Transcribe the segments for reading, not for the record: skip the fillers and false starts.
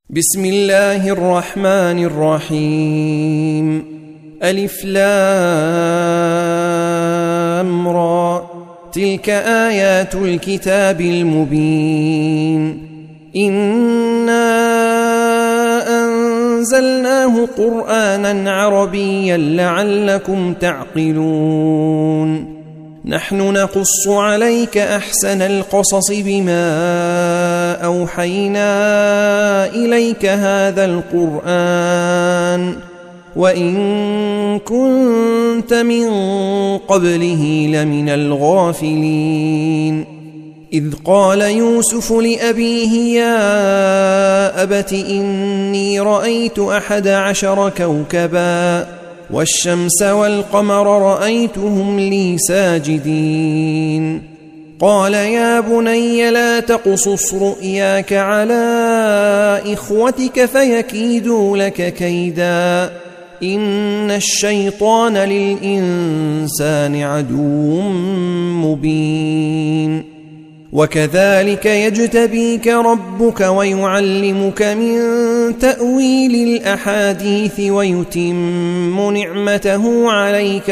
بسم الله الرحمن الرحيم. ألف لام را. تلك آيات الكتاب المبين. إنا أنزلناه قرآنا عربيا لعلكم تعقلون. نحن نقص عليك أحسن القصص بما أوحينا إليك هذا القرآن وإن كنت من قبله لمن الغافلين. إذ قال يوسف لأبيه يا أبت إني رأيت 11 كوكبا والشمس والقمر رأيتهم لي ساجدين. قال يا بني لا تقصص رؤياك على إخوتك فيكيدوا لك كيدا إن الشيطان للإنسان عدو مبين. وكذلك يجتبيك ربك ويعلمك من تأويل الأحاديث ويتم نعمته عليك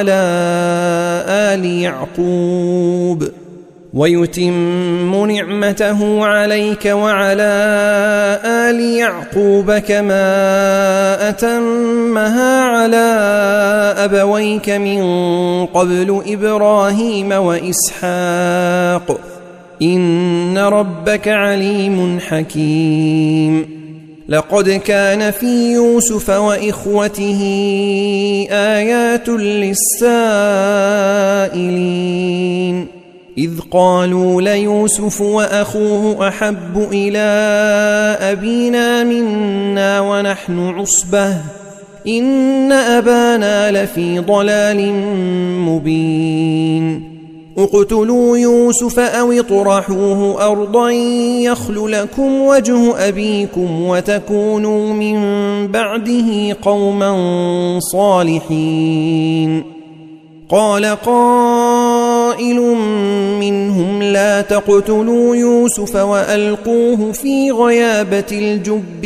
وعلى آل يعقوب كما أتمها على أبويك من قبل إبراهيم وإسحاق إن ربك عليم حكيم. لقد كان في يوسف وإخوته آيات للسائلين إذ قالوا ليوسف وأخوه أحب إلى أبينا منا ونحن عصبة إن أبانا لفي ضلال مبين. اقتلوا يوسف أو اطرحوه أرضا يخل لكم وجه أبيكم وتكونوا من بعده قوما صالحين. قال قائل منهم لا تقتلوا يوسف وألقوه في غيابة الجب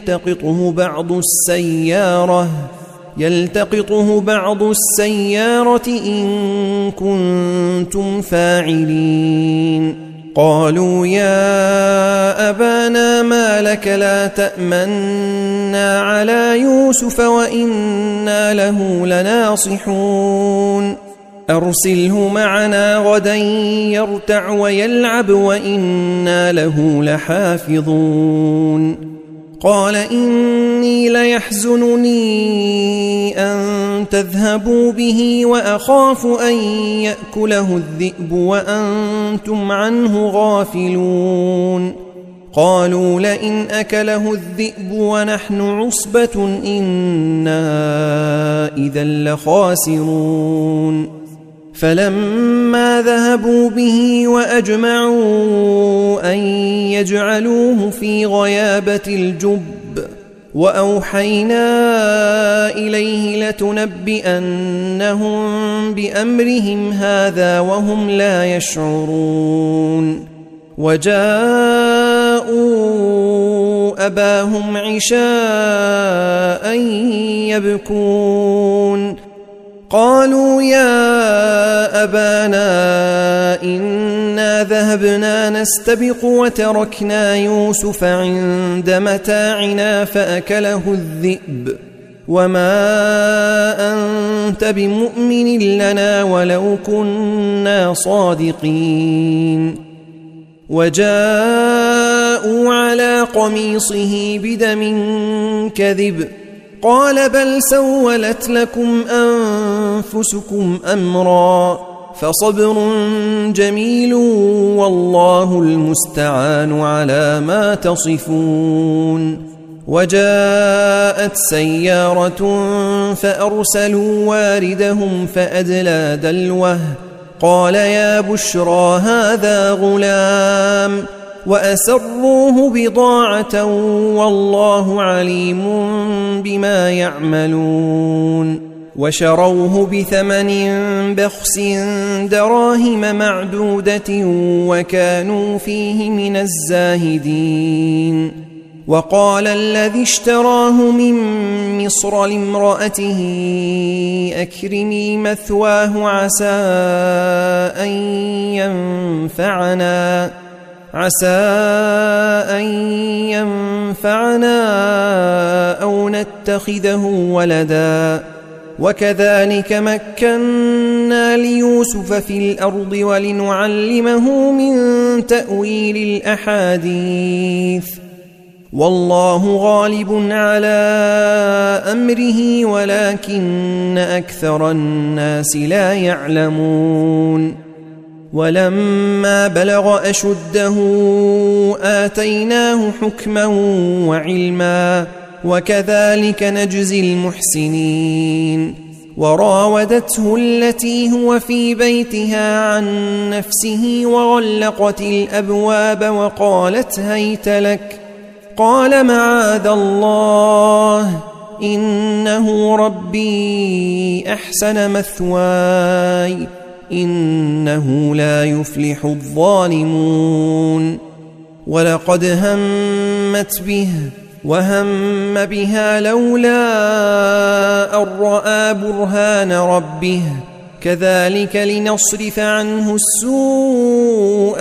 يلتقطه بعض السيارة إن كنتم فاعلين. قالوا يا أبانا ما لك لا تأمنا على يوسف وإنا له لناصحون. أرسله معنا غدا يرتع ويلعب وإنا له لحافظون. قال إني ليحزنني أن تذهبوا به وأخاف أن يأكله الذئب وأنتم عنه غافلون. قالوا لئن أكله الذئب ونحن عصبة إنا إذا لخاسرون. فلما ذهبوا به وأجمعوا أن يجعلوه في غيابة الجب وأوحينا إليه لتنبئنهم بأمرهم هذا وهم لا يشعرون. وجاءوا أباهم عشاء يبكون. قالوا يا أبانا إنا ذهبنا نستبق وتركنا يوسف عند متاعنا فأكله الذئب وما أنت بمؤمن لنا ولو كنا صادقين. وجاءوا على قميصه بدم كذب قال بل سولت لكم أنفسكم أمرا فصبر جميل والله المستعان على ما تصفون. وجاءت سيارة فأرسلوا واردهم فأدلى دلوه قال يا بشرى هذا غلام وأسروه بضاعة والله عليم بما يعملون. وشروه بثمن بخس دراهم معدودة وكانوا فيه من الزاهدين. وقال الذي اشتراه من مصر لامرأته أكرمي مثواه عسى أن ينفعنا أو نتخذه ولدا وكذلك مكنا ليوسف في الأرض ولنعلمه من تأويل الأحاديث والله غالب على أمره ولكن أكثر الناس لا يعلمون ولما بلغ أشده آتيناه حكما وعلما وكذلك نجزي المحسنين وراودته التي هو في بيتها عن نفسه وغلقت الأبواب وقالت هيت لك قال معاذ الله إنه ربي أحسن مثواي إنه لا يفلح الظالمون ولقد همت به وهم بها لولا أن رأى برهان ربه كذلك لنصرف عنه السوء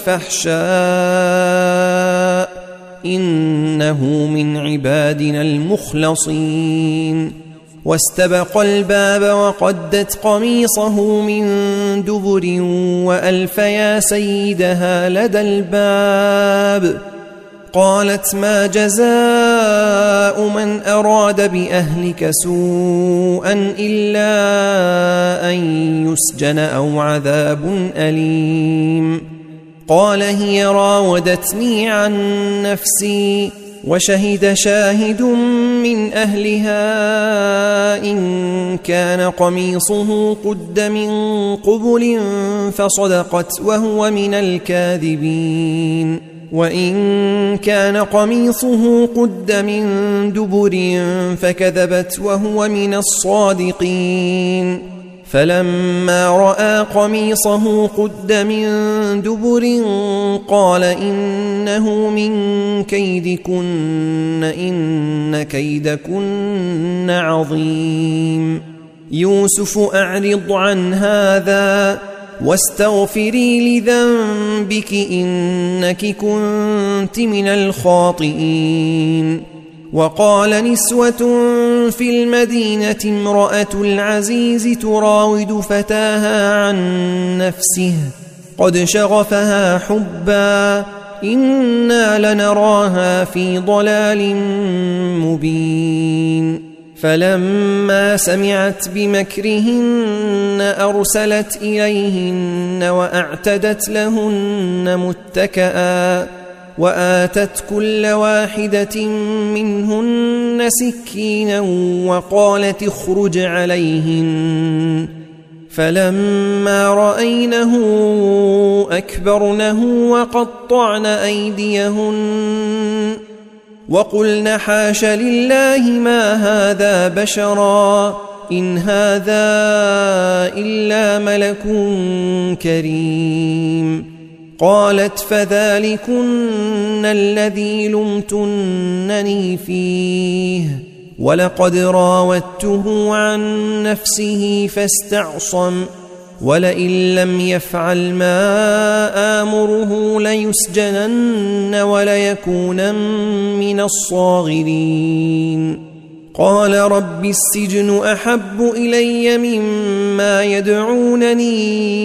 والفحشاء إنه من عبادنا المخلصين واستبق الباب وقدت قميصه من دبر وألف يا سيدها لدى الباب قالت ما جزاء من أراد بأهلك سوءا إلا أن يسجن أو عذاب أليم قال هي راودتني عن نفسي وشهد شاهد من أهلها إن كان قميصه قد من قبل فصدقت وهو من الكاذبين وإن كان قميصه قد من دبر فكذبت وهو من الصادقين فلما رأى قميصه قد من دبر قال إنه من كيدكن إن كيدكن عظيم يوسف أعرض عن هذا واستغفري لذنبك إنك كنت من الخاطئين وقال نسوة في المدينة امرأة العزيز تراود فتاها عن نفسه قد شغفها حبا إنا لنراها في ضلال مبين فلما سمعت بمكرهن أرسلت إليهن وأعتدت لهن متكئا وآتت كل واحدة منهن سكينا وقالت اخرج عليهن فلما رأينه أكبرنه وقطعن أيديهن وقلن حاش لله ما هذا بشرا إن هذا إلا ملك كريم قالت فذلكن الذي لمتنني فيه ولقد راودته عن نفسه فاستعصم ولئن لم يفعل ما آمره ليسجنن وليكونن من الصاغرين قال رب السجن أحب إلي مما يدعونني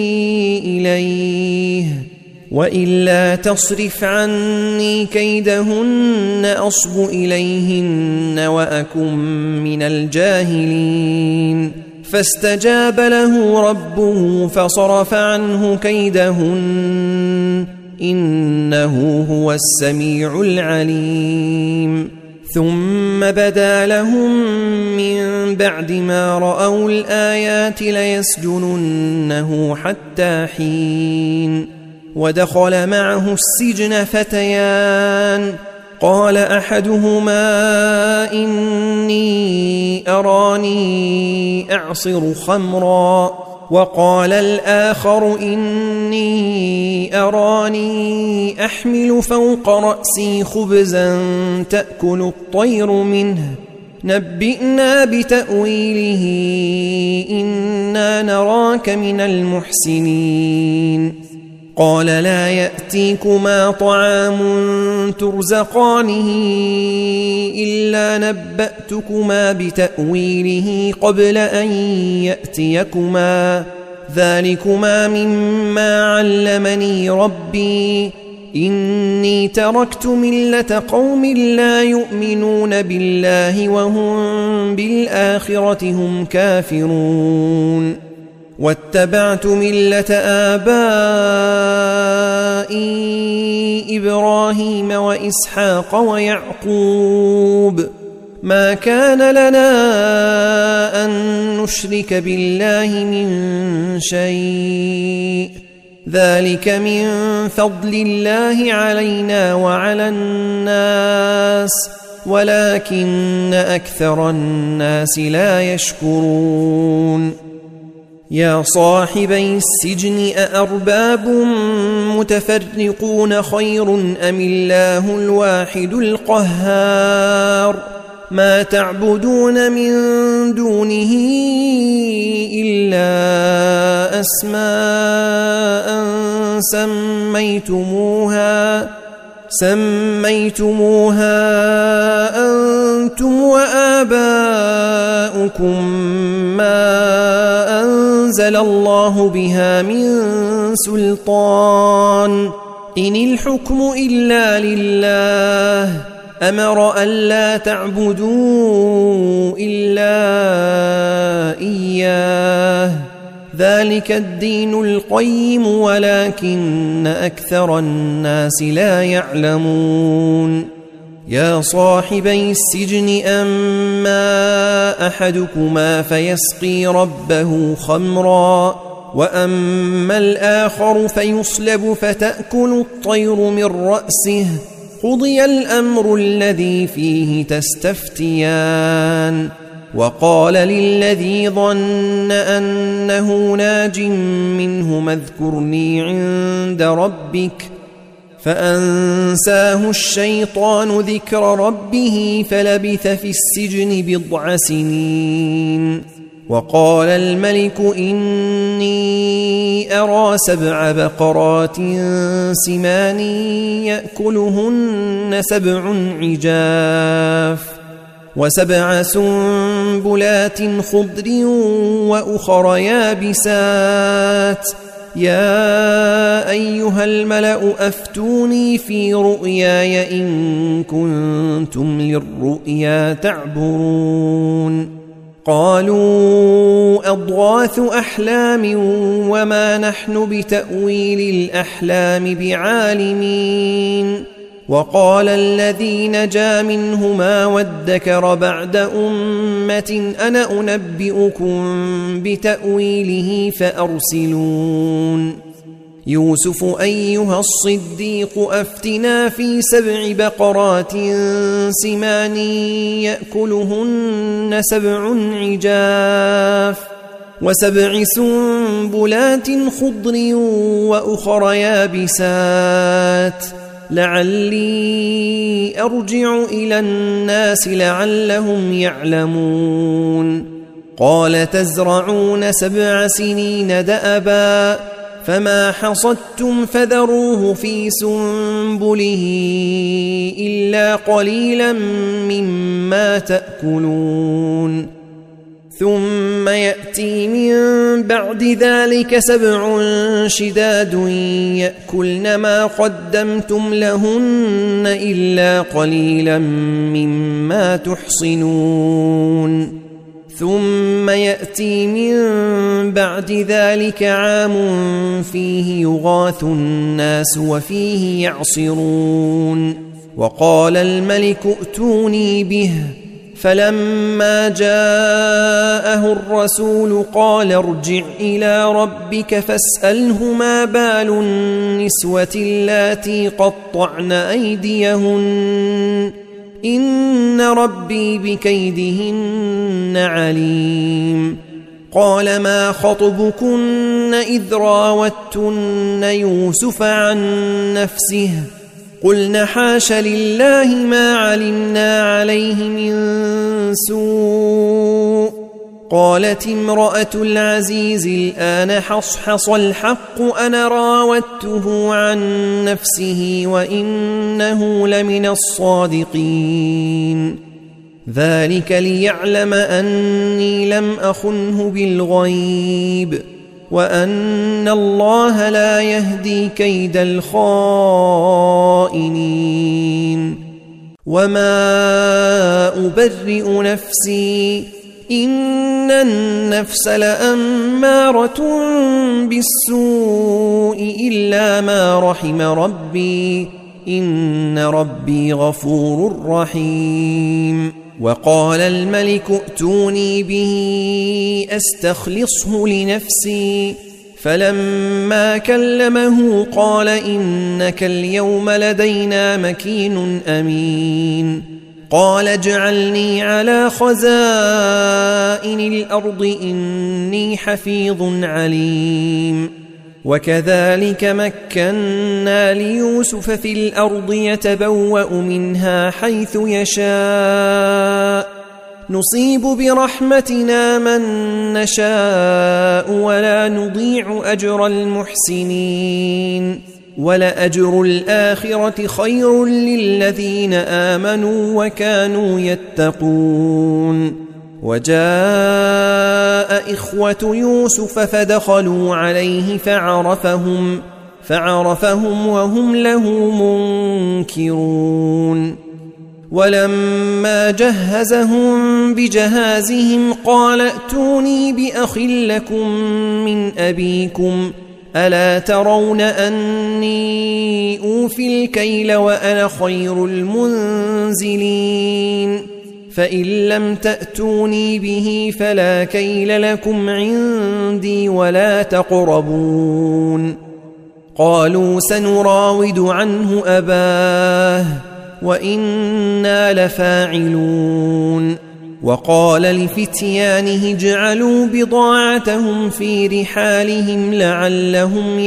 إليه وإلا تصرف عني كيدهن أصب إليهن وأكن من الجاهلين فاستجاب له ربه فصرف عنه كيدهن إنه هو السميع العليم ثم بدا لهم من بعد ما رأوا الآيات ليسجننه حتى حين ودخل معه السجن فتيان قال أحدهما إني أراني أعصر خمرا وقال الآخر إني أراني أحمل فوق رأسي خبزا تأكل الطير منه نبئنا بتأويله إنا نراك من المحسنين قال لا يأتيكما طعام ترزقانه إلا نبأتكما بتأويله قبل أن يأتيكما ذلكما مما علمني ربي إني تركت ملة قوم لا يؤمنون بالله وهم بالآخرة هم كافرون واتبعت ملة آبائي إبراهيم وإسحاق ويعقوب ما كان لنا أن نشرك بالله من شيء ذلك من فضل الله علينا وعلى الناس ولكن أكثر الناس لا يشكرون يا صاحبي السجن أأرباب متفرقون خير أم الله الواحد القهار ما تعبدون من دونه إلا أسماء سميتموها أنتم وآباؤكم ما أنزل الله بها من سلطان إن الحكم إلا لله أمر ألا تعبدوا إلا إياه ذلك الدين القيم ولكن أكثر الناس لا يعلمون يا صاحبي السجن أما أحدكما فيسقي ربه خمرا وأما الآخر فيصلب فتأكل الطير من رأسه قضي الأمر الذي فيه تستفتيان وقال للذي ظن أنه ناج منهما اذكرني عند ربك فأنساه الشيطان ذكر ربه فلبث في السجن 9 سنين وقال الملك إني أرى 7 بقرات سمان يأكلهن 7 عجاف و7 سنبلات خضر وأخر يابسات يا أيها الملأ أفتوني في رؤياي إن كنتم للرؤيا تعبرون قالوا أضغاث أحلام وما نحن بتأويل الأحلام بعالمين وقال الذي نجا منهما وادكر بعد أمة أنا أنبئكم بتأويله فأرسلون يوسف أيها الصديق أفتنا في 7 بقرات سمان يأكلهن 7 عجاف و7 سنبلات خضر وأخر يابسات لعلي أرجع إلى الناس لعلهم يعلمون قال تزرعون 7 سنين دأبا فما حصدتم فذروه في سنبله إلا قليلا مما تأكلون ثم يأتي من بعد ذلك 7 شداد يأكلن ما قدمتم لهن إلا قليلا مما تحصنون ثم يأتي من بعد ذلك عام فيه يغاث الناس وفيه يعصرون وقال الملك ائتوني به فلما جاءه الرسول قال ارجع إلى ربك فاسأله ما بال النسوة اللاتي قطعن أيديهن إن ربي بكيدهن عليم قال ما خطبكن إذ راوتن يوسف عن نفسه قلن حاش لله ما علمنا عليه من سوء قالت امرأة العزيز الآن حصحص الحق أنا راودته عن نفسه وإنه لمن الصادقين ذلك ليعلم أني لم أخنه بالغيب وأن الله لا يهدي كيد الخائنين وما أبرئ نفسي إن النفس لأمارة بالسوء إلا ما رحم ربي إن ربي غفور رحيم وقال الملك ائتوني به أستخلصه لنفسي فلما كلمه قال إنك اليوم لدينا مكين أمين قال اجعلني على خزائن الأرض إني حفيظ عليم وكذلك مكنا ليوسف في الأرض يتبوأ منها حيث يشاء نصيب برحمتنا من نشاء ولا نضيع أجر المحسنين ولأجر الآخرة خير للذين آمنوا وكانوا يتقون وجاء إخوة يوسف فدخلوا عليه فعرفهم وهم له منكرون ولما جهزهم بجهازهم قال ائتوني بأخ لكم من أبيكم ألا ترون أني أوفي الكيل وأنا خير المنزلين فإن لم تأتوني به فلا كيل لكم عندي ولا تقربون قالوا سنراود عنه أباه وإنا لفاعلون وقال لفتيانه اجعلوا بضاعتهم في رحالهم لعلهم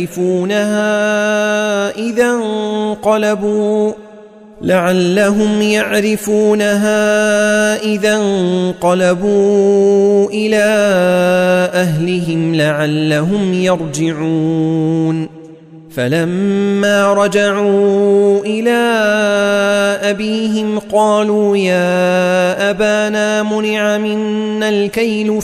يعرفونها إذا انقلبوا إلى أهلهم لعلهم يرجعون فلما رجعوا إلى أبيهم قالوا يا أبانا منع منا الكيل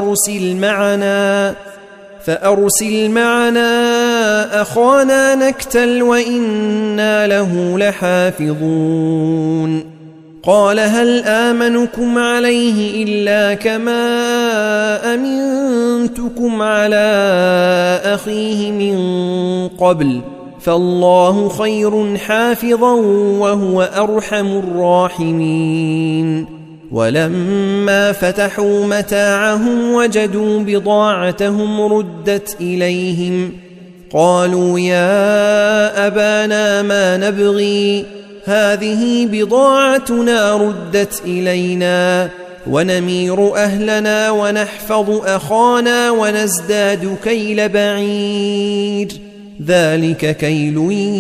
فأرسل معنا أخانا نكتل وإنا له لحافظون قال هل آمنكم عليه إلا كما أمنتكم على أخيه من قبل فالله خير حافظا وهو أرحم الراحمين ولما فتحوا متاعهم وجدوا بضاعتهم ردت إليهم قالوا يا أبانا ما نبغي هذه بضاعتنا ردت إلينا ونمير أهلنا ونحفظ أخانا ونزداد كيل بعير ذلك كيل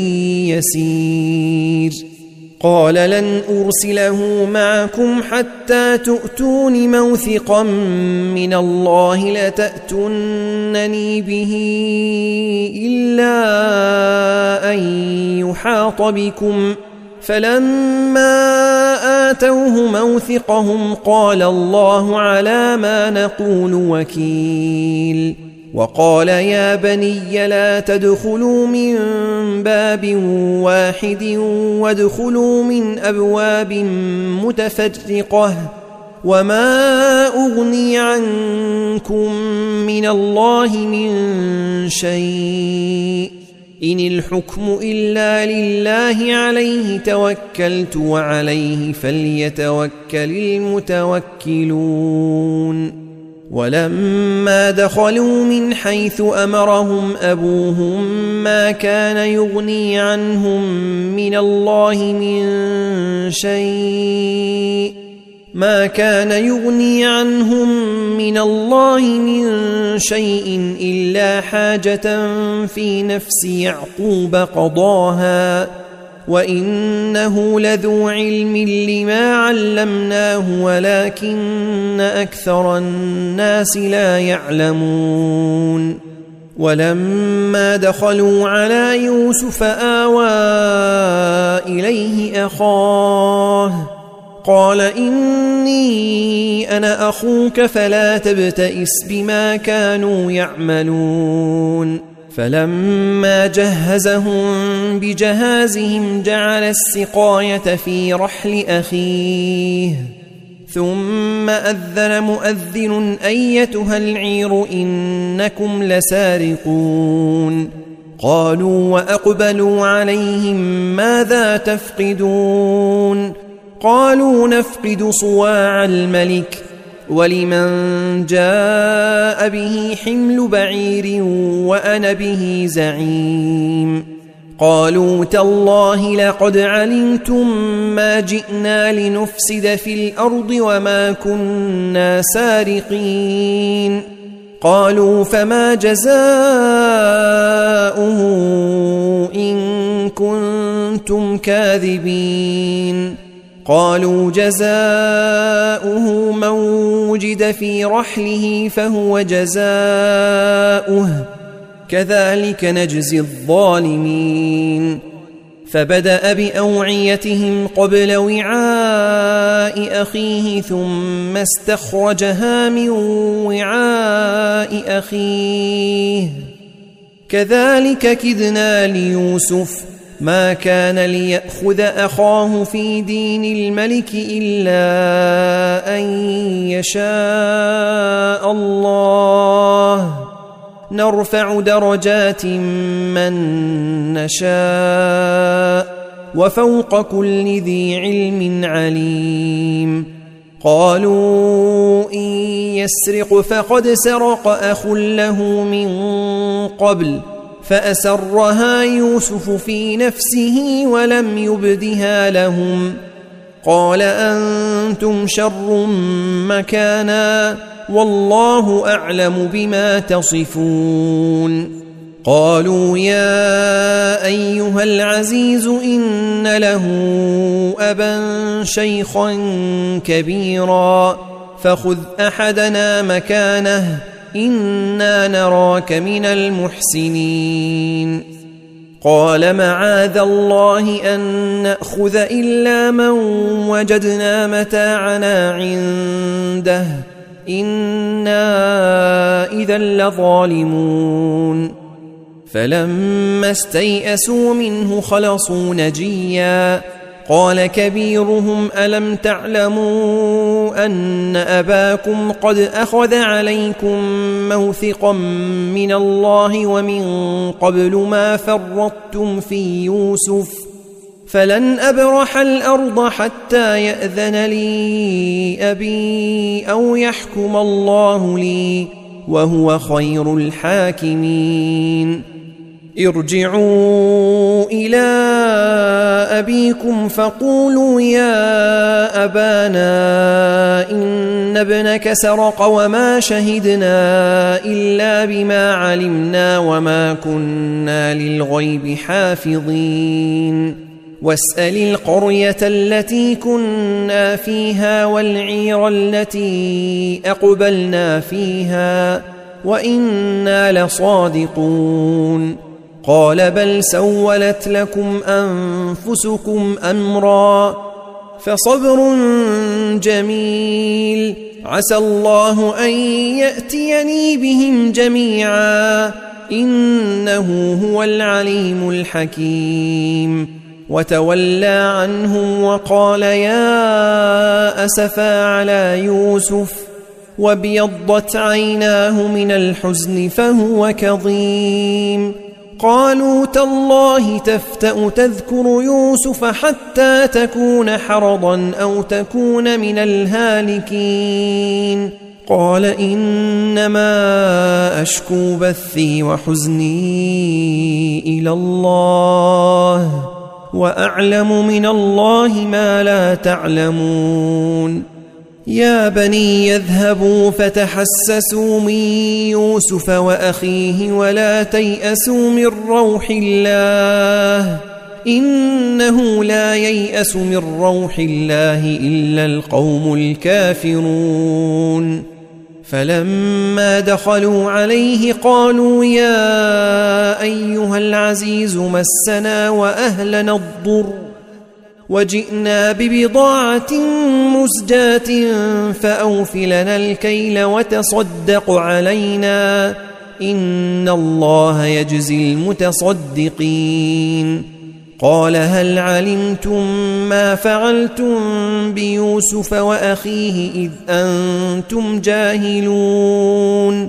يسير قال لن أرسله معكم حتى تؤتون موثقا من الله لتأتونني به إلا أن يحاط بكم فلما آتوه موثقهم قال الله على ما نقول وكيل وقال يا بني لا تدخلوا من باب واحد وادخلوا من أبواب متفرقة وما أغني عنكم من الله من شيء إن الحكم إلا لله عليه توكلت وعليه فليتوكل المتوكلون ولما دخلوا من حيث أمرهم أبوهم ما كان يغني عنهم من الله من شيء ما كان يغني عنهم من الله من شيء إلا حاجة في نفس يعقوب قضاها وإنه لذو علم لما علمناه ولكن أكثر الناس لا يعلمون ولما دخلوا على يوسف آوى إليه أخاه قال إني أنا أخوك فلا تبتئس بما كانوا يعملون فلما جهزهم بجهازهم جعل السقاية في رحل أخيه ثم أذن مؤذن أيتها العير إنكم لسارقون قالوا وأقبلوا عليهم ماذا تفقدون قالوا نفقد صواع الملك ولمن جاء به حمل بعير وأنا به زعيم قالوا تالله لقد علمتم ما جئنا لنفسد في الأرض وما كنا سارقين قالوا فما جزاؤه إن كنتم كاذبين قالوا جزاؤه من وجد في رحله فهو جزاؤه كذلك نجزي الظالمين فبدأ بأوعيتهم قبل وعاء أخيه ثم استخرجها من وعاء أخيه كذلك كدنا ليوسف ما كان ليأخذ أخاه في دين الملك إلا أن يشاء الله نرفع درجات من نشاء وفوق كل ذي علم عليم قالوا إن يسرق فقد سرق أخ له من قبل فأسرها يوسف في نفسه ولم يبدها لهم قال أنتم شر مكانا والله أعلم بما تصفون قالوا يا أيها العزيز إن له أبا شيخا كبيرا فخذ أحدنا مكانه إنا نراك من المحسنين قال معاذ الله أن نأخذ إلا من وجدنا متاعنا عنده إنا إذا لظالمون فلما استيئسوا منه خلصوا نجيا قال كبيرهم ألم تعلموا أن أباكم قد أخذ عليكم موثقا من الله ومن قبل ما فرطتم في يوسف فلن أبرح الأرض حتى يأذن لي أبي أو يحكم الله لي وهو خير الحاكمين ارجعوا إلى أبيكم فقولوا يا أبانا إن ابنك سرق وما شهدنا إلا بما علمنا وما كنا للغيب حافظين واسأل القرية التي كنا فيها والعير التي أقبلنا فيها وإنا لصادقون قال بل سولت لكم أنفسكم أمرا فصبر جميل عسى الله أن يأتيني بهم جميعا إنه هو العليم الحكيم وتولى عنهم وقال يا أسفا على يوسف وابيضت عيناه من الحزن فهو كظيم قالوا تالله تفتأ تذكر يوسف حتى تكون حرضا أو تكون من الهالكين قال إنما أشكو بثي وحزني إلى الله وأعلم من الله ما لا تعلمون يا بني يذهبوا فتحسسوا من يوسف وأخيه ولا تيأسوا من روح الله إنه لا ييأس من روح الله إلا القوم الكافرون فلما دخلوا عليه قالوا يا أيها العزيز مسنا وأهلنا الضر وجئنا ببضاعة مزجاة فأوف لنا الكيل وتصدق علينا إن الله يجزي المتصدقين قال هل علمتم ما فعلتم بيوسف وأخيه إذ أنتم جاهلون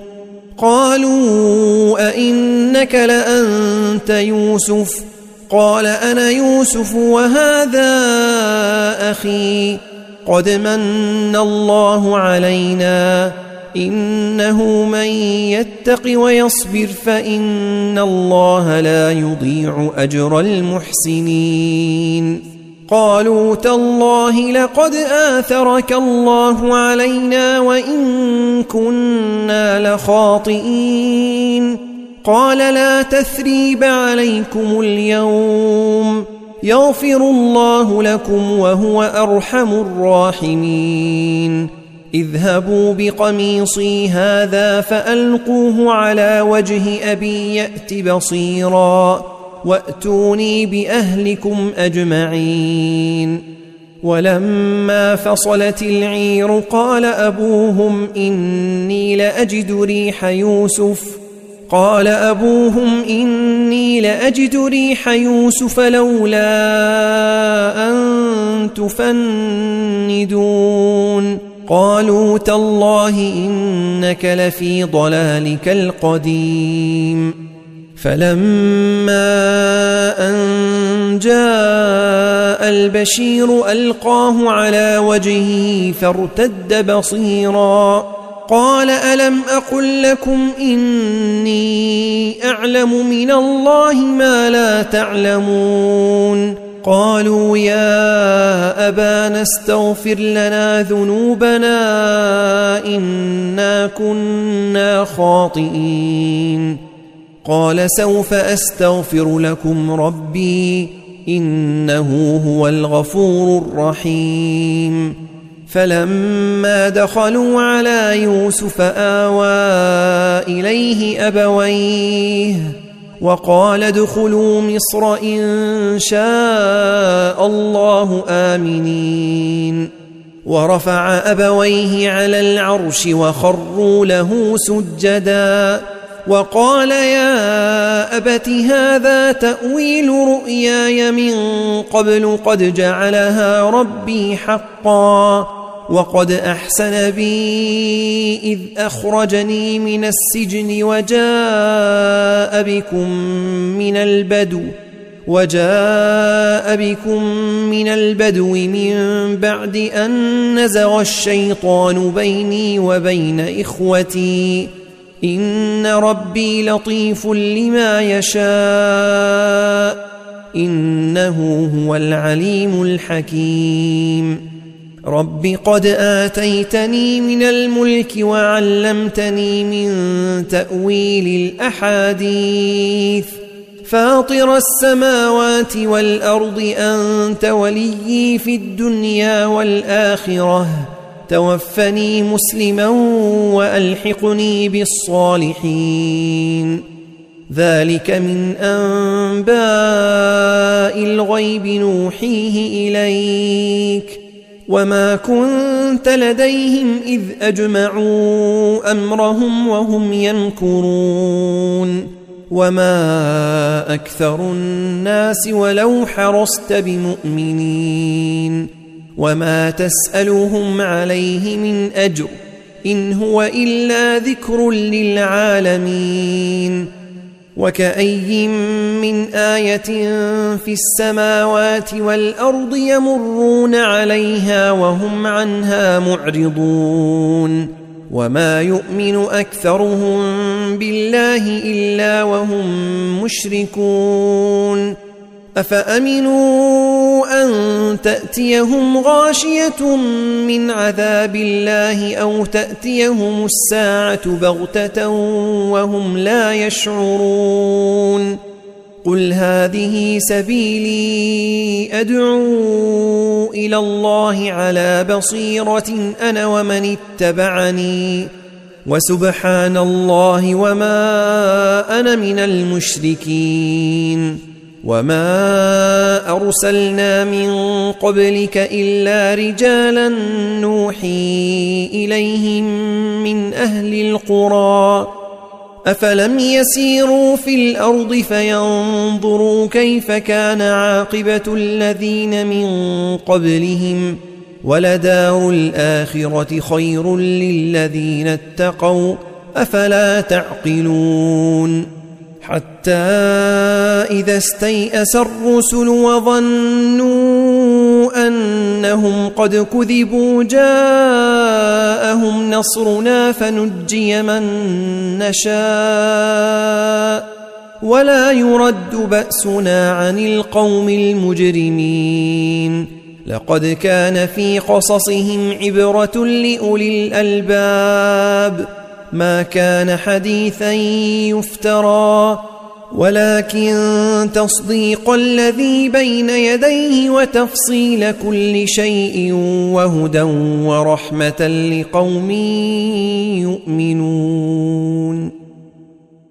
قالوا أئنك لأنت يوسف قال أنا يوسف وهذا أخي قد من الله علينا إنه من يتق ويصبر فإن الله لا يضيع أجر المحسنين قالوا تالله لقد آثرك الله علينا وإن كنا لخاطئين قال لا تثريب عليكم اليوم يغفر الله لكم وهو أرحم الراحمين اذهبوا بقميصي هذا فألقوه على وجه أبي يأت بصيرا وأتوني بأهلكم أجمعين ولما فصلت العير قال أبوهم إني لأجد ريح يوسف لولا أن تفندون قالوا تالله إنك لفي ضلالك القديم فلما أن جاء البشير ألقاه على وجهه فارتد بصيرا قال ألم أقل لكم إني أعلم من الله ما لا تعلمون قالوا يا أبانا استغفر لنا ذنوبنا إنا كنا خاطئين قال سوف أستغفر لكم ربي إنه هو الغفور الرحيم فلما دخلوا على يوسف آوى إليه أبويه وقال ادخلوا مصر إن شاء الله آمنين ورفع أبويه على العرش وخروا له سجدا وقال يا أبت هذا تأويل رؤياي من قبل قد جعلها ربي حقا وقد أحسن بي إذ أخرجني من السجن وجاء بكم من البدو من بعد أن نزغ الشيطان بيني وبين إخوتي إن ربي لطيف لما يشاء إنه هو العليم الحكيم رب قد آتيتني من الملك وعلمتني من تأويل الأحاديث فاطر السماوات والأرض أنت وليي في الدنيا والآخرة توفني مسلما وألحقني بالصالحين ذلك من أنباء الغيب نوحيه إليك وما كنت لديهم إذ أجمعوا أمرهم وهم يمكرون وما أكثر الناس ولو حرصت بمؤمنين وما تسألهم عليه من أجر إن هو إلا ذكر للعالمين وكأي من آية في السماوات والأرض يمرون عليها وهم عنها معرضون وما يؤمن أكثرهم بالله إلا وهم مشركون أفأمنوا أن تأتيهم غاشية من عذاب الله أو تأتيهم الساعة بغتة وهم لا يشعرون قل هذه سبيلي أدعو إلى الله على بصيرة أنا ومن اتبعني وسبحان الله وما أنا من المشركين وما أرسلنا من قبلك إلا رجالا نوحي إليهم من أهل القرى أفلم يسيروا في الأرض فينظروا كيف كان عاقبة الذين من قبلهم ولدار الآخرة خير للذين اتقوا أفلا تعقلون حتى إذا استيأس الرسل وظنوا أنهم قد كذبوا جاءهم نصرنا فنجي من نشاء ولا يرد بأسنا عن القوم المجرمين لقد كان في قصصهم عبرة لأولي الألباب ما كان حديثا يفترى ولكن تصديق الذي بين يديه وتفصيل كل شيء وهدى ورحمة لقوم يؤمنون